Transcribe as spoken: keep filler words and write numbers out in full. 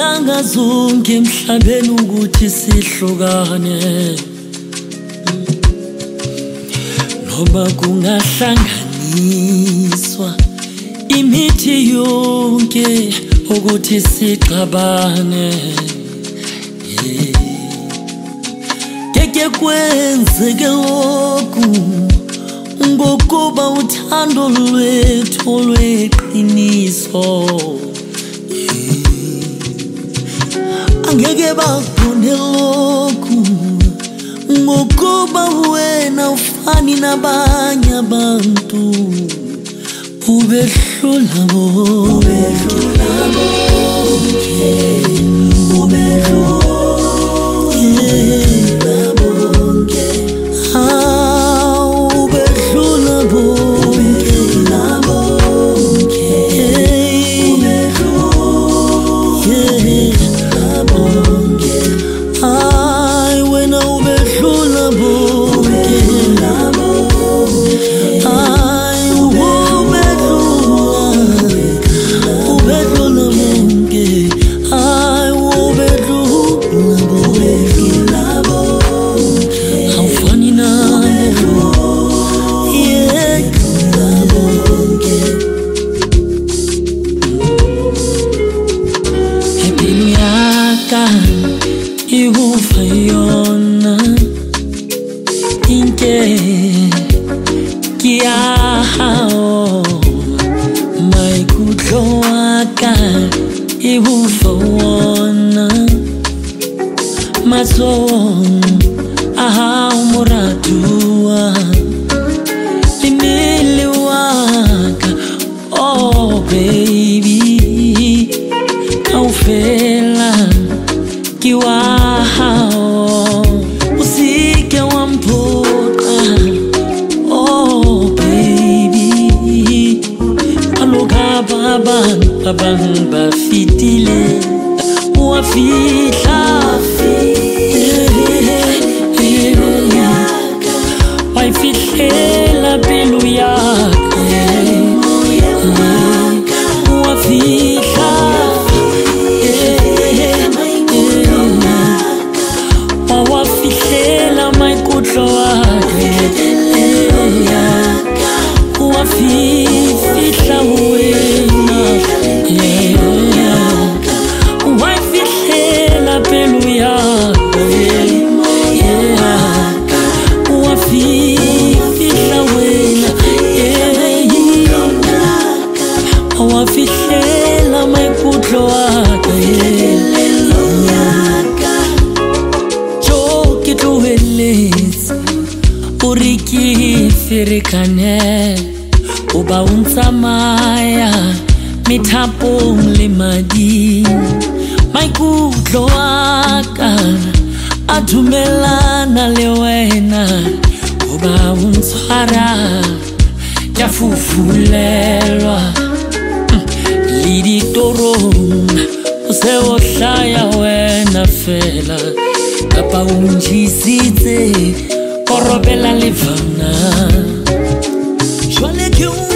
Akumelanga zonke emhlabeni ukuthi sihlukane, noma kungahlanganiswa imithi yonke ukuthi sixabane. Keke kwenzeke lokhu ngokuba uthando lwethu lweqiniso. Angeke bakubone lokhu ngokuba wena ufani nabanye abantu. Ubedlula bonke, ubedlula bonke, ah, ubedlula bonke, ubedlula bonke, ay wena ubedlula bonke, ay ubedlula bonke, ay ubedlula bonke, awufani nabo, yeah, bonke. Impilo yaka ikufa yona inke kiao maikutlo waka ikufa wona mazon aha umuratua limili waka. Oh baby kaufela kiwao usike wampoka. Oh baby aloka baban baban bafitile wafitla wafitlela pelu yaka wafitla wafitlela maikutlo wake wafitla wena wafitlela pelu yaka wafitla wena wafitlela maikutlo wake joke tuhelezi uriki firikane uba untsamaya mithapong le madi. Maikutlo waka a dumelana le wena uba untshwara ya fufulelwa le ditorong o se o hlaya wena fela kapa o njisitse korobela levana jwale ke